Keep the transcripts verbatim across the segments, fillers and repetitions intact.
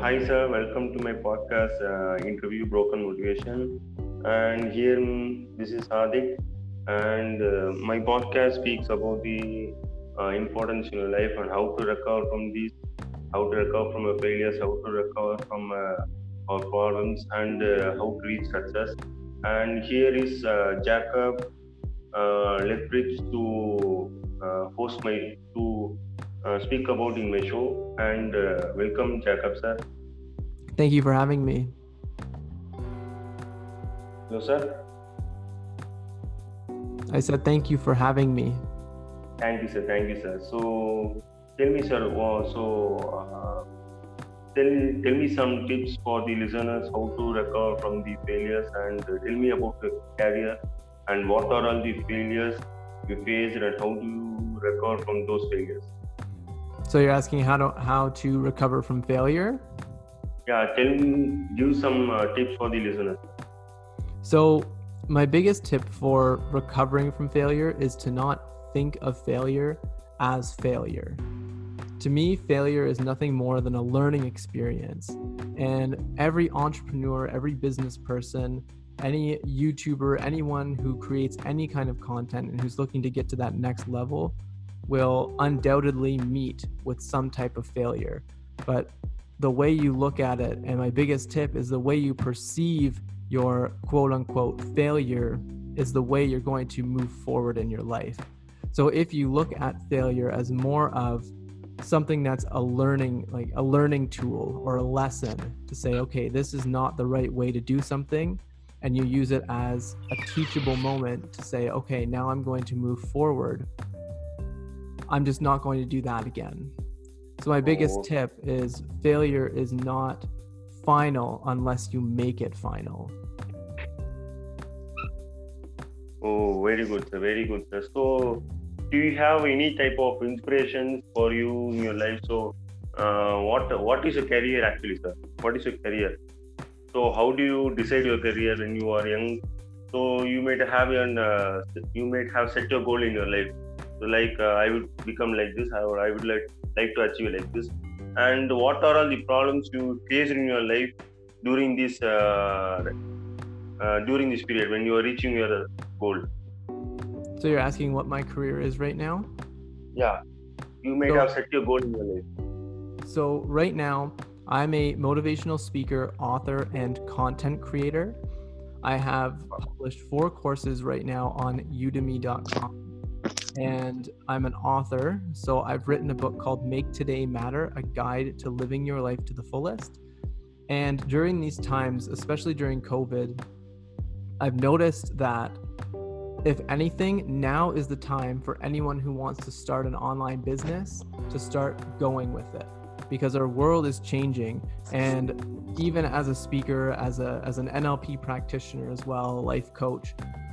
hi, sir. Welcome to my podcast uh, interview, Broken Motivation. And here, mm, this is Hadik. And uh, my podcast speaks about the uh, importance in your life and how to recover from these, how to recover from your failures, how to recover from uh, our problems, and uh, how to reach success. And here is uh, Jacob uh, Lethbridge to uh, host my to uh, speak about in my show. And uh, welcome, Jacob, sir. Thank you for having me. Hello, sir. I said thank you for having me. Thank you, sir. Thank you, sir. So, tell me, sir. Uh, so, uh, tell tell me some tips for the listeners how to recover from the failures, and uh, tell me about the career and what are all the failures you faced and how do you recover from those failures. So you're asking how to how to recover from failure? Yeah, tell me, give some uh, tips for the listeners. So my biggest tip for recovering from failure is to not think of failure as failure. To me, failure is nothing more than a learning experience. And every entrepreneur, every business person, any YouTuber, anyone who creates any kind of content and who's looking to get to that next level will undoubtedly meet with some type of failure. But the way you look at it, and my biggest tip is the way you perceive your quote unquote failure is the way you're going to move forward in your life. So if you look at failure as more of something that's a learning, like a learning tool or a lesson to say, okay, this is not the right way to do something, and you use it as a teachable moment to say, okay, now I'm going to move forward. I'm just not going to do that again. So my biggest Oh. tip is failure is not final unless you make it final. Oh, very good, sir. Very good, sir. So, do you have any type of inspiration for you in your life? So, uh, what what is your career actually, sir? What is your career? So, how do you decide your career when you are young? So, you might have an uh, you might have set your goal in your life. So, like uh, I would become like this, or I would like like to achieve like this. And what are all the problems you faced in your life during this uh, uh, during this period when you are reaching your goal? So you're asking what my career is right now? Yeah, you might So- have set your goal in your life. So right now, I'm a motivational speaker, author, and content creator. I have published four courses right now on udemy dot com. And I'm an author. So I've written a book called Make Today Matter, a guide to living your life to the fullest. And during these times, especially during COVID, I've noticed that if anything, now is the time for anyone who wants to start an online business to start going with it, because our world is changing. And even as a speaker, as a as an N L P practitioner as well, life coach,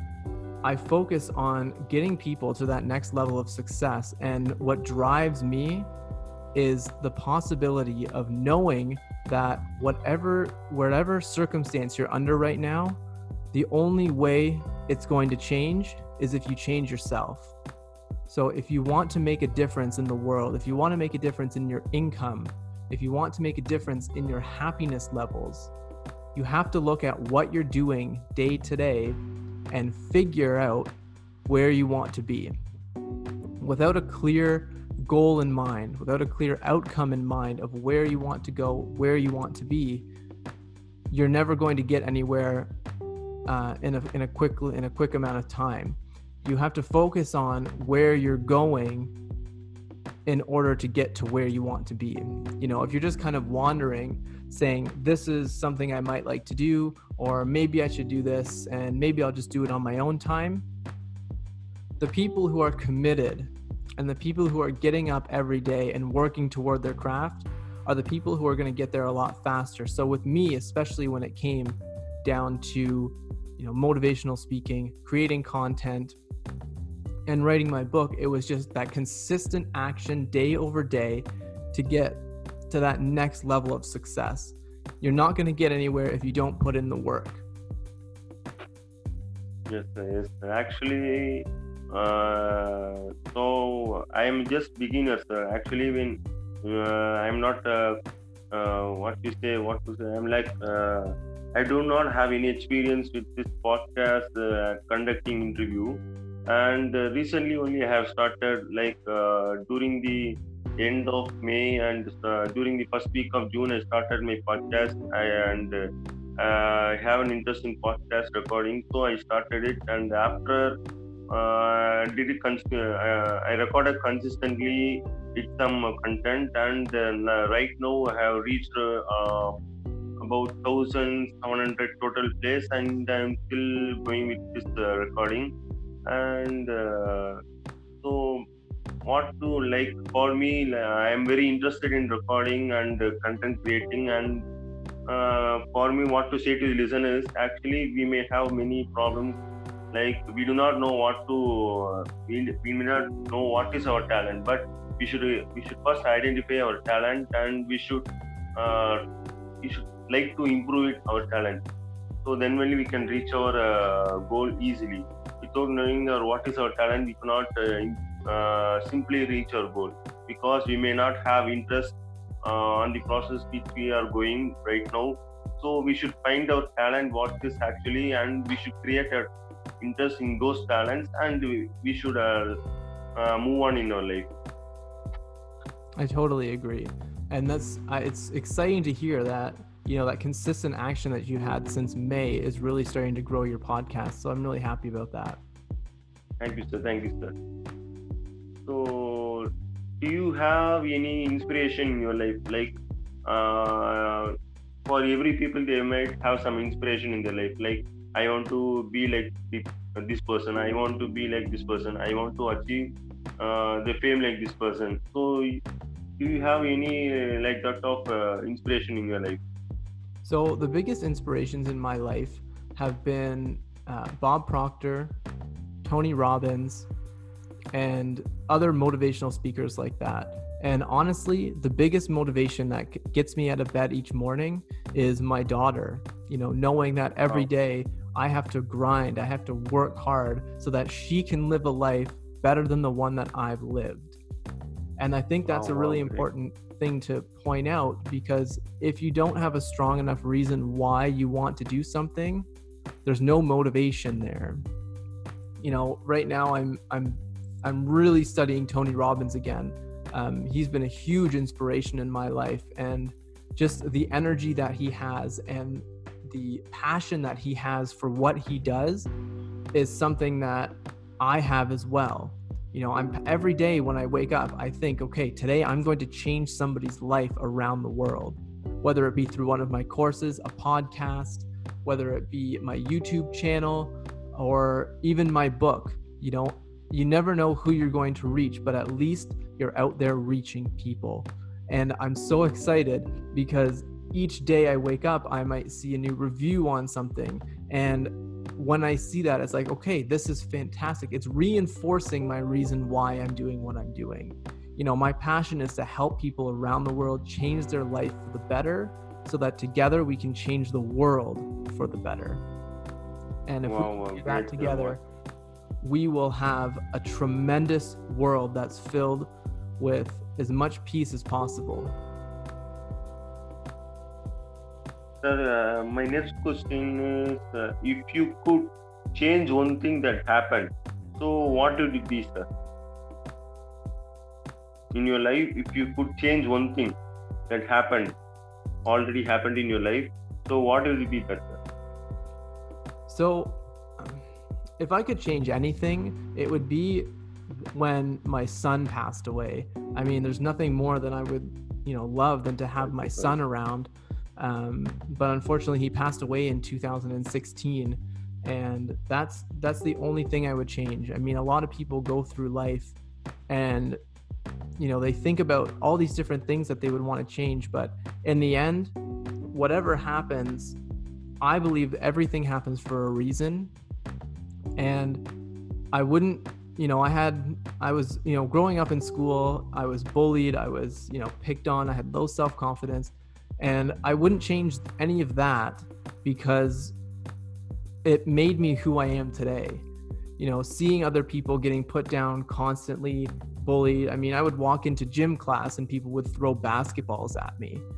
I focus on getting people to that next level of success. And what drives me is the possibility of knowing that whatever, whatever circumstance you're under right now, the only way it's going to change is if you change yourself. So if you want to make a difference in the world, if you want to make a difference in your income, if you want to make a difference in your happiness levels, you have to look at what you're doing day to day and figure out where you want to be. Without a clear goal in mind, without a clear outcome in mind of where you want to go, where you want to be, you're never going to get anywhere uh, in a in a quick in a quick amount of time. You have to focus on where you're going in order to get to where you want to be. You know, if you're just kind of wandering, saying this is something I might like to do, or maybe I should do this, and maybe I'll just do it on my own time. The people who are committed and the people who are getting up every day and working toward their craft are the people who are going to get there a lot faster. So with me, especially when it came down to, you know, motivational speaking, creating content, and writing my book, it was just that consistent action day over day to get to that next level of success. You're not going to get anywhere if you don't put in the work. Yes, sir, yes. Sir. Actually, uh, so I am just beginner, sir. Actually, when uh, I'm not uh, uh, what you say, what to say. I'm like, uh, I do not have any experience with this podcast uh, conducting interview, and uh, recently only I have started like uh, during the end of May and uh, during the first week of June I started my podcast. I, and uh, I have an interest in podcast recording, so I started it, and after uh, did it cons- uh, I recorded consistently with some uh, content, and then uh, right now I have reached uh, about one thousand seven hundred total plays, and I'm still going with this uh, recording. And uh, so what to like for me, like, I am very interested in recording and uh, content creating, and uh, for me what to say to the listeners, actually we may have many problems, like we do not know what to uh, we, we may not know what is our talent, but we should we should first identify our talent, and we should uh, we should like to improve it, our talent, so then only we can reach our uh, goal easily. Without knowing our what is our talent, we cannot uh, uh, simply reach our goal, because we may not have interest uh, on the process which we are going right now. So we should find our talent what is actually, and we should create a interest in those talents, and we, we should uh, uh, move on in our life. I totally agree. And that's, I, it's exciting to hear that, you know, that consistent action that you had since May is really starting to grow your podcast. So I'm really happy about that. Thank you, sir. Thank you, sir. So, do you have any inspiration in your life? Like, uh, for every people, they might have some inspiration in their life. Like, I want to be like this person. I want to be like this person. I want to achieve uh, the fame like this person. So, do you have any uh, like that of uh, inspiration in your life? So the biggest inspirations in my life have been uh, Bob Proctor, Tony Robbins, and other motivational speakers like that. And honestly, the biggest motivation that gets me out of bed each morning is my daughter. You know, knowing that every day I have to grind, I have to work hard so that she can live a life better than the one that I've lived. And I think that's a really important thing to point out, because if you don't have a strong enough reason why you want to do something, there's no motivation there. You know, right now I'm I'm I'm really studying Tony Robbins again. Um, he's been a huge inspiration in my life, and just the energy that he has and the passion that he has for what he does is something that I have as well. You know, I'm every day when I wake up, I think, okay, today I'm going to change somebody's life around the world, whether it be through one of my courses, a podcast, whether it be my YouTube channel, or even my book. You know, you never know who you're going to reach, but at least you're out there reaching people. And I'm so excited because each day I wake up, I might see a new review on something. And when I see that, it's like, okay, this is fantastic. It's reinforcing my reason why I'm doing what I'm doing. You know, my passion is to help people around the world change their life for the better, so that together we can change the world for the better. And if wow, we do wow, that together, we will have a tremendous world that's filled with as much peace as possible. Sir, uh, my next question is, uh, if you could change one thing that happened, so what would it be, sir? In your life, if you could change one thing that happened, already happened in your life, so what would it be, that, sir? So, if I could change anything, it would be when my son passed away. I mean, there's nothing more than I would, you know, love than to have my son around. Um, but unfortunately, he passed away in two thousand sixteen, and that's that's the only thing I would change. I mean, a lot of people go through life, and you know, they think about all these different things that they would want to change, but in the end, whatever happens, I believe everything happens for a reason. And I wouldn't, you know, I had, I was, you know, growing up in school, I was bullied, I was, you know, picked on, I had low self-confidence. And I wouldn't change any of that because it made me who I am today. You know, seeing other people getting put down constantly, bullied. I mean, I would walk into gym class and people would throw basketballs at me.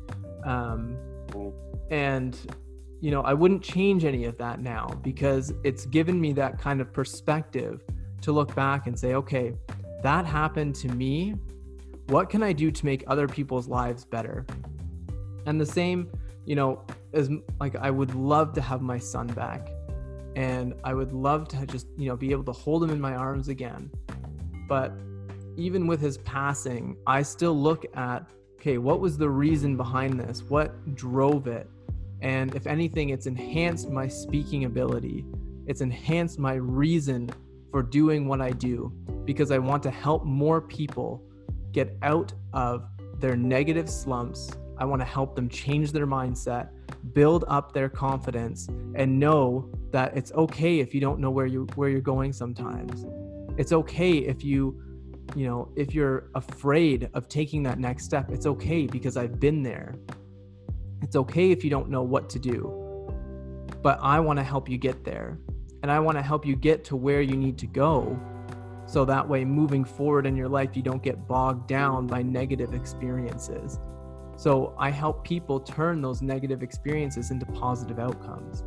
Um, Oh, and, you know, I wouldn't change any of that now because it's given me that kind of perspective to look back and say, okay, that happened to me. What can I do to make other people's lives better? And the same, you know, as like, I would love to have my son back, and I would love to just, you know, be able to hold him in my arms again. But even with his passing, I still look at, okay, what was the reason behind this? What drove it? And if anything, it's enhanced my speaking ability. It's enhanced my reason for doing what I do, because I want to help more people get out of their negative slumps. I want to help them change their mindset, build up their confidence, and know that it's okay if you don't know where you where you're going sometimes. It's okay if you, you know, if you're afraid of taking that next step. It's okay because I've been there. It's okay if you don't know what to do, but I want to help you get there, and I want to help you get to where you need to go. So that way, moving forward in your life, you don't get bogged down by negative experiences. So I help people turn those negative experiences into positive outcomes.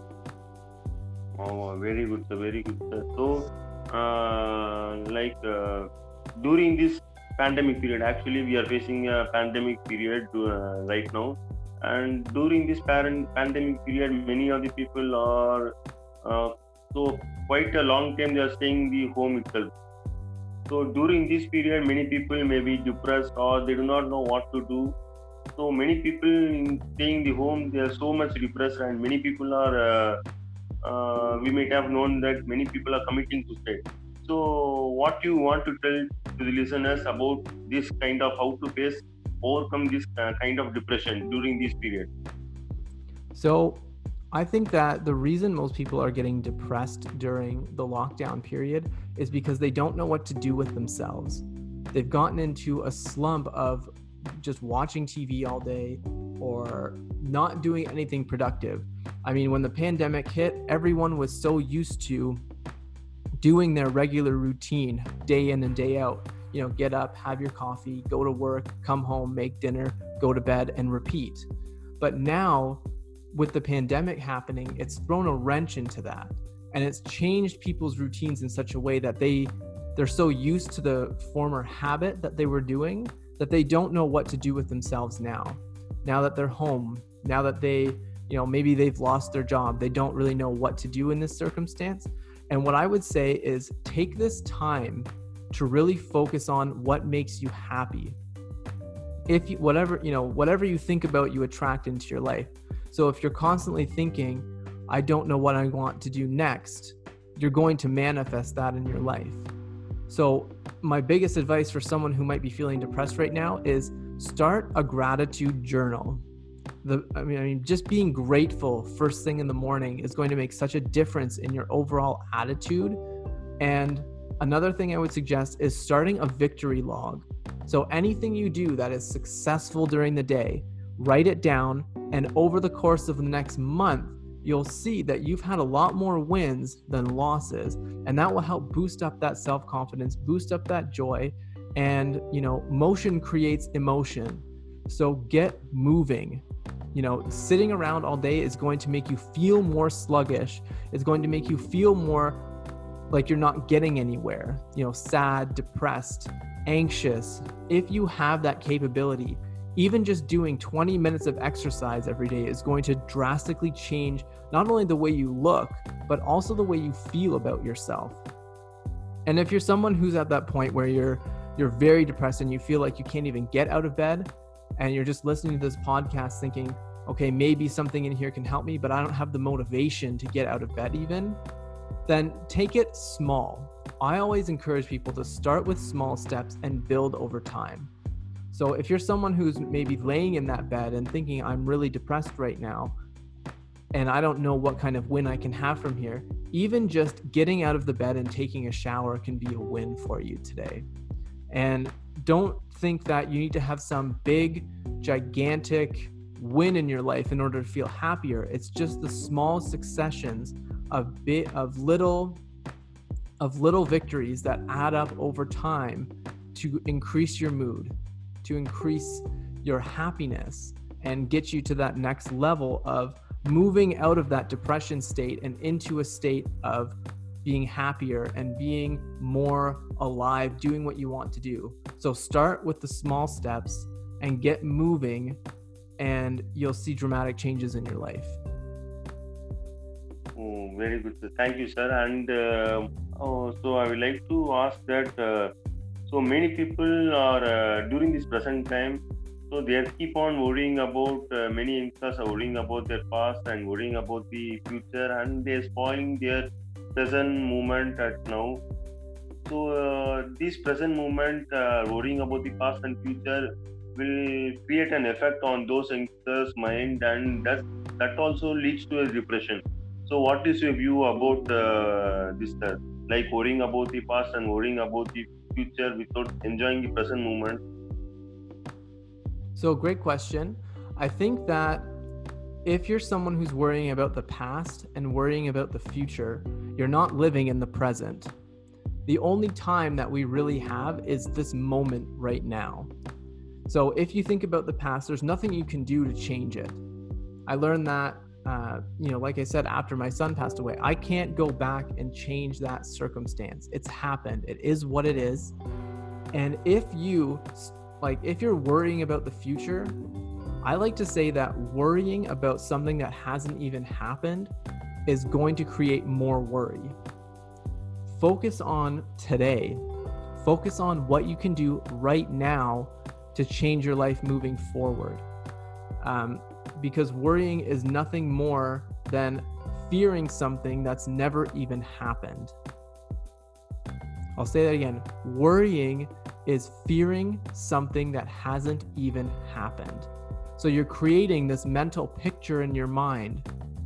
oh, very good, sir. Very good, sir. So, uh, like uh, during this pandemic period, actually, we are facing a pandemic period uh, right now. And during this pan- pandemic period, many of the people are uh, so quite a long time they are staying in the home itself. So during this period, many people may be depressed or they do not know what to do. So many people in staying in the home, they are so much depressed, and many people are. Uh, uh, we might have known that many people are committing suicide. So, what you want to tell to the listeners about this kind of how to face, overcome this uh, kind of depression during this period? So I think that the reason most people are getting depressed during the lockdown period is because they don't know what to do with themselves. They've gotten into a slump of just watching T V all day or not doing anything productive. I mean, when the pandemic hit, everyone was so used to doing their regular routine day in and day out. You know, get up, have your coffee, go to work, come home, make dinner, go to bed, and repeat. But now, with the pandemic happening, it's thrown a wrench into that, and it's changed people's routines in such a way that they they're so used to the former habit that they were doing that they don't know what to do with themselves now. Now that they're home, now that they, you know, maybe they've lost their job, they don't really know what to do in this circumstance. And what I would say is take this time to really focus on what makes you happy. If you, whatever, you know, whatever you think about, you attract into your life. So if you're constantly thinking, I don't know what I want to do next, you're going to manifest that in your life. So my biggest advice for someone who might be feeling depressed right now is start a gratitude journal. The, I mean, I mean, just being grateful first thing in the morning is going to make such a difference in your overall attitude. And another thing I would suggest is starting a victory log. So anything you do that is successful during the day, write it down, and over the course of the next month, you'll see that you've had a lot more wins than losses, and that will help boost up that self-confidence, boost up that joy. And, you know, motion creates emotion. So get moving. You know, sitting around all day is going to make you feel more sluggish. It's going to make you feel more like you're not getting anywhere, you know, sad, depressed, anxious. If you have that capability, even just doing twenty minutes of exercise every day is going to drastically change not only the way you look, but also the way you feel about yourself. And if you're someone who's at that point where you're you're very depressed and you feel like you can't even get out of bed, and you're just listening to this podcast thinking, okay, maybe something in here can help me, but I don't have the motivation to get out of bed even, then take it small. I always encourage people to start with small steps and build over time. So if you're someone who's maybe laying in that bed and thinking, I'm really depressed right now, and I don't know what kind of win I can have from here, even just getting out of the bed and taking a shower can be a win for you today. And don't think that you need to have some big, gigantic win in your life in order to feel happier. It's just the small successions of bit of little of little victories that add up over time to increase your mood, to increase your happiness, and get you to that next level of moving out of that depression state and into a state of being happier and being more alive, doing what you want to do. So start with the small steps and get moving, and you'll see dramatic changes in your life. Oh, very good, sir. Thank you, sir. And uh, oh, so I would like to ask that. Uh, so many people are uh, during this present time. So they keep on worrying about. Uh, many youngsters are worrying about their past and worrying about the future, and they're spoiling their present moment at now. So uh, this present moment, uh, worrying about the past and future, will create an effect on those youngsters' mind, and that that also leads to a depression. So, what is your view about uh, this? Uh, like worrying about the past and worrying about the future without enjoying the present moment? So, great question. I think that if you're someone who's worrying about the past and worrying about the future, you're not living in the present. The only time that we really have is this moment right now. So if you think about the past, there's nothing you can do to change it. I learned that, uh, you know, like I said, after my son passed away, I can't go back and change that circumstance. It's happened. It is what it is. And if you, like, if you're worrying about the future, I like to say that worrying about something that hasn't even happened is going to create more worry. Focus on today. Focus on what you can do right now to change your life moving forward. Um, because worrying is nothing more than fearing something that's never even happened. I'll say that again. Worrying is fearing something that hasn't even happened. So you're creating this mental picture in your mind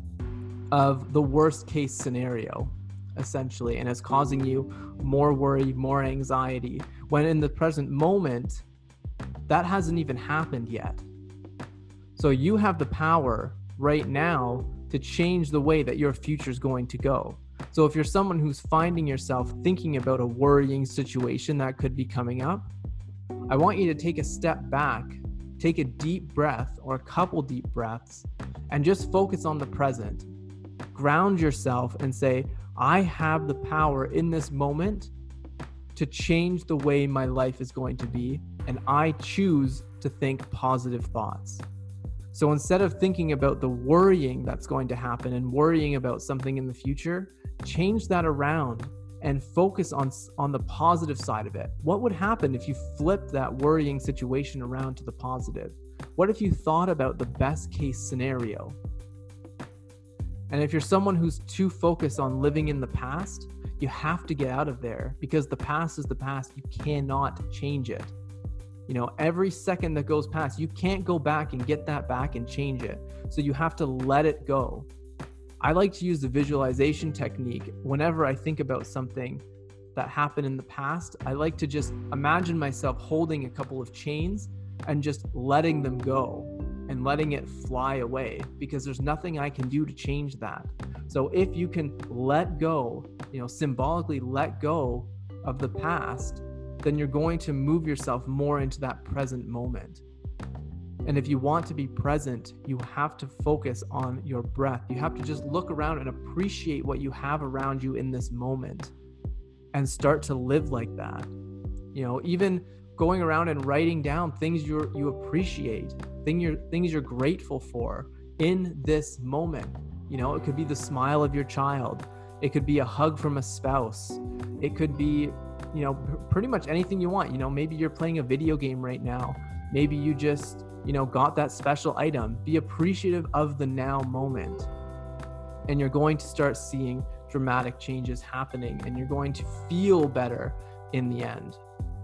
of the worst case scenario, essentially, and it's causing you more worry, more anxiety, when in the present moment, that hasn't even happened yet. So you have the power right now to change the way that your future is going to go. So if you're someone who's finding yourself thinking about a worrying situation that could be coming up, I want you to take a step back, take a deep breath or a couple deep breaths, and just focus on the present. Ground yourself and say, I have the power in this moment to change the way my life is going to be, and I choose to think positive thoughts. So instead of thinking about the worrying that's going to happen and worrying about something in the future, change that around and focus on, on the positive side of it. What would happen if you flipped that worrying situation around to the positive? What if you thought about the best case scenario? And if you're someone who's too focused on living in the past, you have to get out of there, because the past is the past. You cannot change it. You know, every second that goes past, you can't go back and get that back and change it. So you have to let it go. I like to use the visualization technique whenever I think about something that happened in the past. I like to just imagine myself holding a couple of chains and just letting them go and letting it fly away, because there's nothing I can do to change that. So if you can let go, you know, symbolically let go of the past, then you're going to move yourself more into that present moment. And if you want to be present, you have to focus on your breath. You have to just look around and appreciate what you have around you in this moment and start to live like that. You know, even going around and writing down things you you appreciate, thing you're, things you're grateful for in this moment. You know, it could be the smile of your child. It could be a hug from a spouse. It could be, you know, pretty much anything you want. You know, maybe you're playing a video game right now. Maybe you just, you know, got that special item. Be appreciative of the now moment. And you're going to start seeing dramatic changes happening, and you're going to feel better in the end.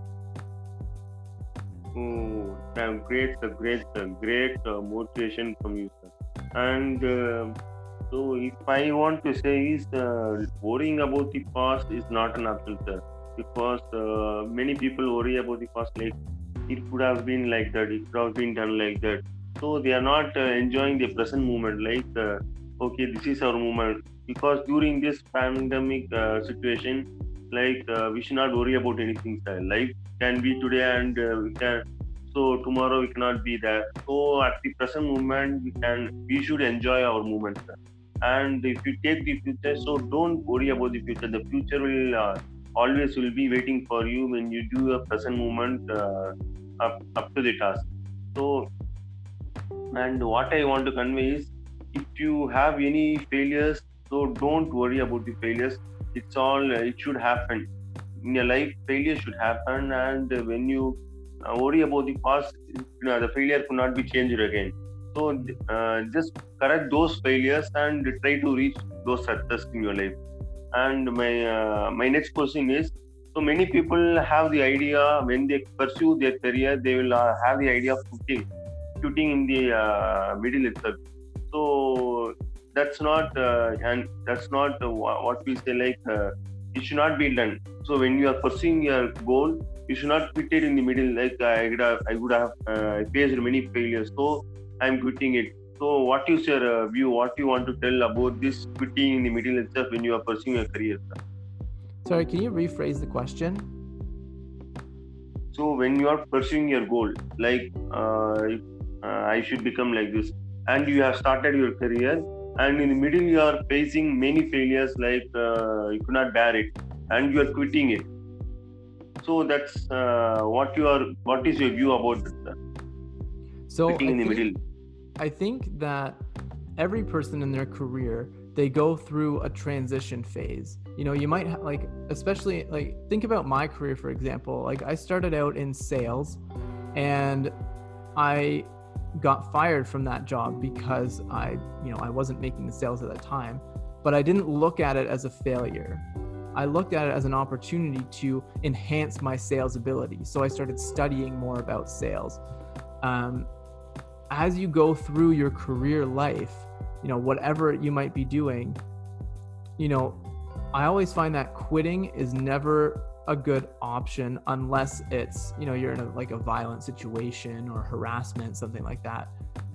Oh, damn, great, sir, great, sir, great uh, motivation from you, sir. And uh, so, if I want to say is, uh, worrying about the past is not an option, sir, because uh, many people worry about the past, like it could have been like that, it could have been done like that. So they are not uh, enjoying the present moment, like uh, okay, this is our moment. Because during this pandemic uh, situation, like uh, we should not worry about anything, sir. Life can be today, and uh, we can so tomorrow we cannot be there. So at the present moment, we can we should enjoy our moment, sir. And if you take the future, so don't worry about the future. The future will uh, always will be waiting for you when you do a present moment uh, up up to the task. So, and what I want to convey is, if you have any failures, so don't worry about the failures. It's all uh, it should happen in your life. Failure should happen, and uh, when you uh, worry about the past, you know, the failure could not be changed again. So uh, just correct those failures and try to reach those success in your life. And my uh, my next question is, so many people have the idea when they pursue their career, they will uh, have the idea of quitting, quitting in the uh, middle itself. So that's not uh, and that's not uh, what we say, like uh, it should not be done. So when you are pursuing your goal, you should not quit it in the middle. Like I would have, I would have uh, faced many failures, so I'm quitting it. So what is your uh, view? What you want to tell about this quitting in the middle itself when you are pursuing a career, sir? Sorry, can you rephrase the question? So when you are pursuing your goal, like uh, uh, I should become like this, and you have started your career, and in the middle you are facing many failures, like uh, you could not bear it, and you are quitting it. So that's uh, what you are. What is your view about it, sir? So Quitting I in the think, middle. I think that every person in their career, they go through a transition phase. You know, you might ha- like, especially like, think about my career, for example. Like I started out in sales and I got fired from that job because I, you know, I wasn't making the sales at that time, but I didn't look at it as a failure. I looked at it as an opportunity to enhance my sales ability. So I started studying more about sales. Um, as you go through your career life, you know, whatever you might be doing, you know, I always find that quitting is never a good option unless it's, you know, you're in a, like a violent situation or harassment, something like that.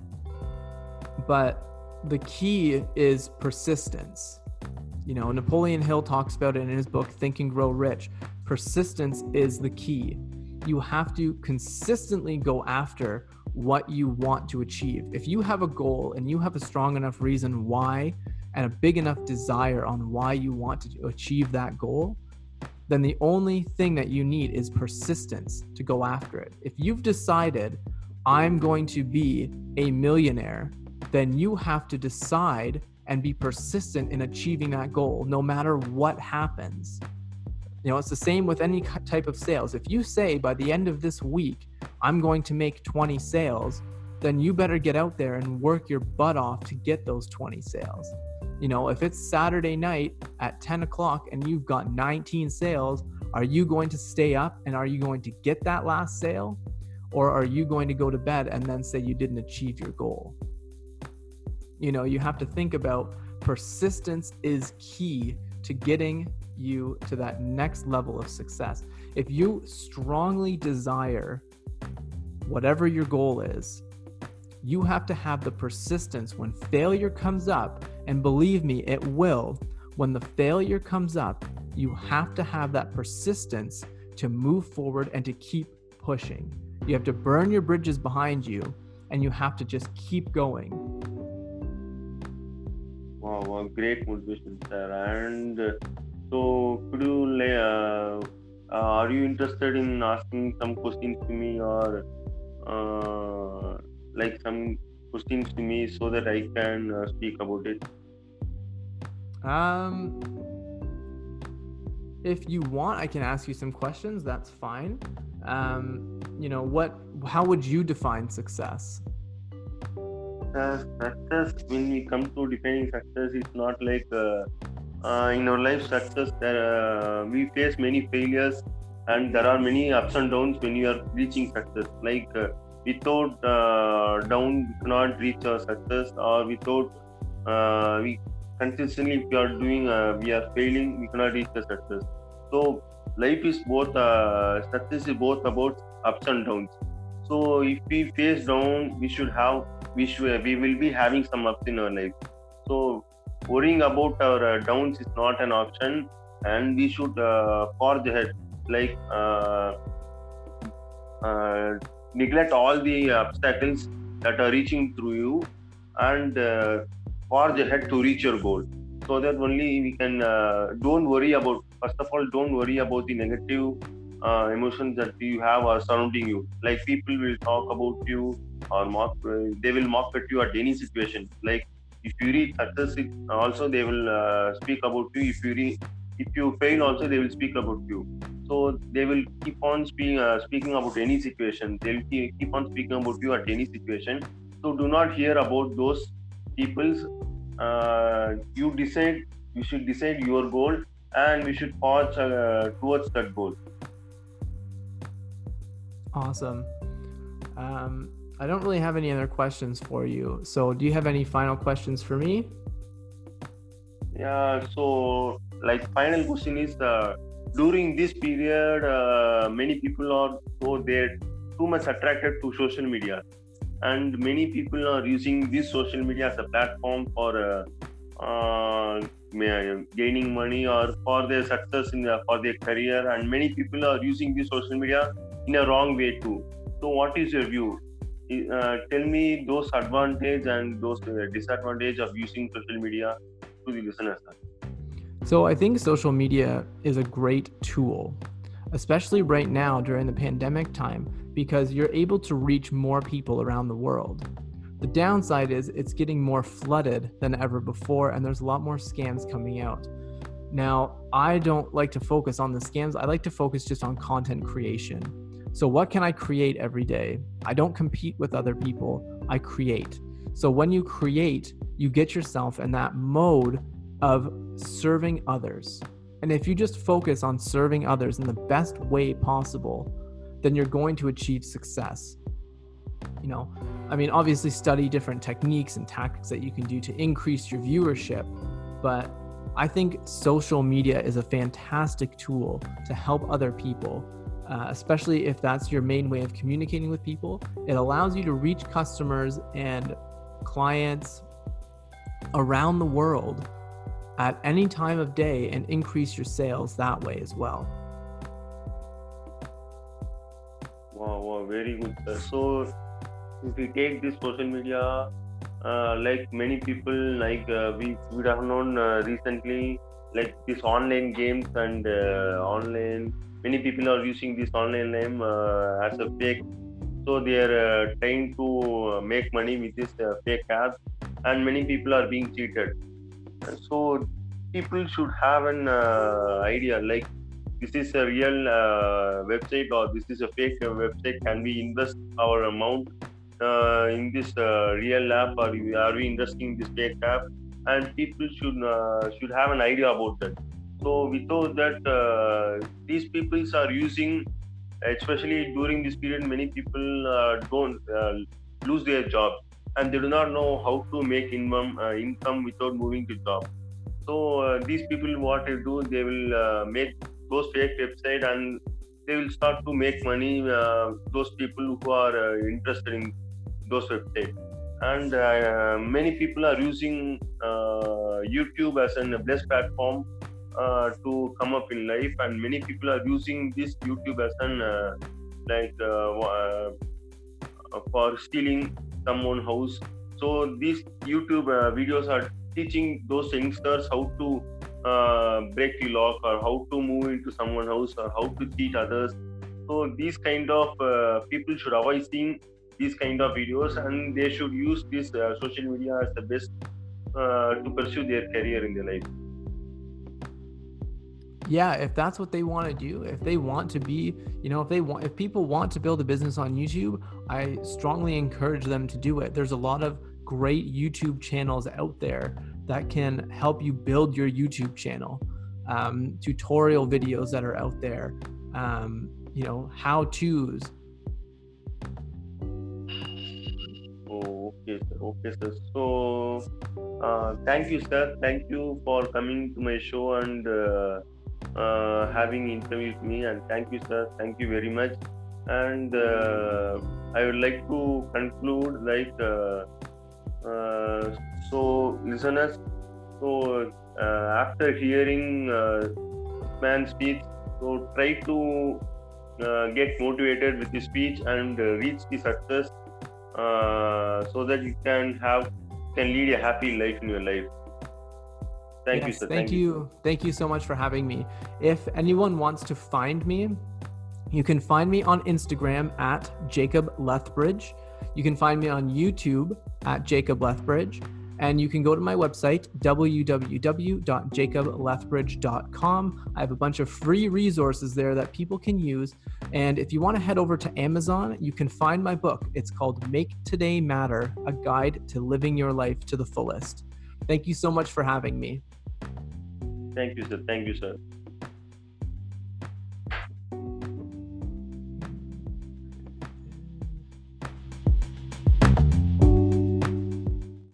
But the key is persistence. You know, Napoleon Hill talks about it in his book, Think and Grow Rich. Persistence is the key. You have to consistently go after what you want to achieve. If you have a goal and you have a strong enough reason why and a big enough desire on why you want to achieve that goal, then the only thing that you need is persistence to go after it. If you've decided, I'm going to be a millionaire, then you have to decide and be persistent in achieving that goal, no matter what happens. You know, it's the same with any type of sales. If you say by the end of this week, I'm going to make twenty sales, then you better get out there and work your butt off to get those twenty sales. You know, if it's Saturday night at ten o'clock and you've got nineteen sales, are you going to stay up and are you going to get that last sale? Or are you going to go to bed and then say you didn't achieve your goal? You know, you have to think about persistence is key to getting you to that next level of success. If you strongly desire whatever your goal is, you have to have the persistence when failure comes up, and believe me, it will. When the failure comes up, you have to have that persistence to move forward and to keep pushing. You have to burn your bridges behind you, and you have to just keep going. Wow, wow, great motivation, sir. And uh, so, could you, uh, uh, are you interested in asking some questions to me, or uh, like some questions to me so that I can uh, speak about it? Um, if you want, I can ask you some questions. That's fine. Um, you know, what? How would you define success? Uh, success, when we come to defining success, it's not like uh, uh, in our life success there uh, we face many failures and there are many ups and downs when you are reaching success. Like uh, without uh, down we cannot reach our success, or without uh, we consistently if we are doing uh, we are failing, we cannot reach the success. So life is both uh, success is both about ups and downs. So if we face down, we should have we should we will be having some ups in our life. So worrying about our uh, downs is not an option, and we should uh, forge ahead. Like uh, uh, neglect all the obstacles that are reaching through you, and uh, forge ahead to reach your goal. So that only we can, uh, don't worry about, first of all, don't worry about the negative uh, emotions that you have are surrounding you. Like people will talk about you or mock, uh, they will mock at you at any situation. Like if you reach success, it, also they will uh, speak about you. If you re, if you fail, also they will speak about you. So they will keep on speaking uh, speaking about any situation. They will keep, keep on speaking about you at any situation. So do not hear about those people's. Uh, you decide. You should decide your goal, and we should forge uh, towards that goal. Awesome. Um, I don't really have any other questions for you. So do you have any final questions for me? Yeah. So, like, final question is, uh, during this period, uh, many people are so they're too much attracted to social media, and many people are using this social media as a platform for uh, uh, may- gaining money or for their success in their, for their career, and many people are using this social media in a wrong way too. So, what is your view? Uh, tell me those advantage and those uh, disadvantage of using social media to the listeners. So I think social media is a great tool, especially right now during the pandemic time, because you're able to reach more people around the world. The downside is it's getting more flooded than ever before, and there's a lot more scams coming out. Now, I don't like to focus on the scams. I like to focus just on content creation. So what can I create every day? I don't compete with other people. I create. So when you create, you get yourself in that mode of serving others. And if you just focus on serving others in the best way possible, then you're going to achieve success. You know, I mean, obviously study different techniques and tactics that you can do to increase your viewership, but I think social media is a fantastic tool to help other people, uh, especially if that's your main way of communicating with people. It allows you to reach customers and clients around the world at any time of day and increase your sales that way as well. Wow, wow, very good, sir. So, if we take this social media, uh, like many people, like uh, we would have known uh, recently, like this online games and uh, online, many people are using this online name uh, as a fake. So they are uh, trying to uh, make money with this uh, fake app, and many people are being cheated. So people should have an uh, idea, like this is a real uh, website or this is a fake uh, website. Can we invest our amount uh, in this uh, real app, or are we investing in this fake app? And people should uh, should have an idea about that. So without that, uh, these people are using, especially during this period, many people uh, don't uh, lose their job, and they do not know how to make income uh, income without moving to job. So uh, these people, what they do, they will uh, make those fake website, and they will start to make money. Uh, those people who are uh, interested in those websites, and uh, many people are using uh, YouTube as a best platform uh, to come up in life, and many people are using this YouTube as an uh, like uh, uh, for stealing someone's house. So these YouTube uh, videos are teaching those youngsters how to uh, break the lock, or how to move into someone's house, or how to cheat others. So these kind of uh, people should avoid seeing these kind of videos, and they should use this uh, social media as the best uh, to pursue their career in their life. Yeah, if that's what they want to do, if they want to be, you know, if they want, if people want to build a business on YouTube, I strongly encourage them to do it. There's a lot of great YouTube channels out there that can help you build your YouTube channel. Um, tutorial videos that are out there, um, you know, how-tos. Oh, okay, sir. Okay, sir. So, uh, thank you, sir. Thank you for coming to my show and uh, uh, having interview with me. And thank you, sir. Thank you very much. And uh, I would like to conclude, like, uh, uh, so listeners. So uh, after hearing uh, man speak, so try to uh, get motivated with the speech and uh, reach the success, uh, so that you can have can lead a happy life in your life. Thank yes, you, sir. Thank, thank you. you. Thank you so much for having me. If anyone wants to find me, you can find me on Instagram at Jacob Lethbridge. You can find me on YouTube at Jacob Lethbridge. And you can go to my website, w w w dot jacob lethbridge dot com. I have a bunch of free resources there that people can use. And if you want to head over to Amazon, you can find my book. It's called Make Today Matter, a guide to living your life to the fullest. Thank you so much for having me. Thank you, sir. Thank you, sir.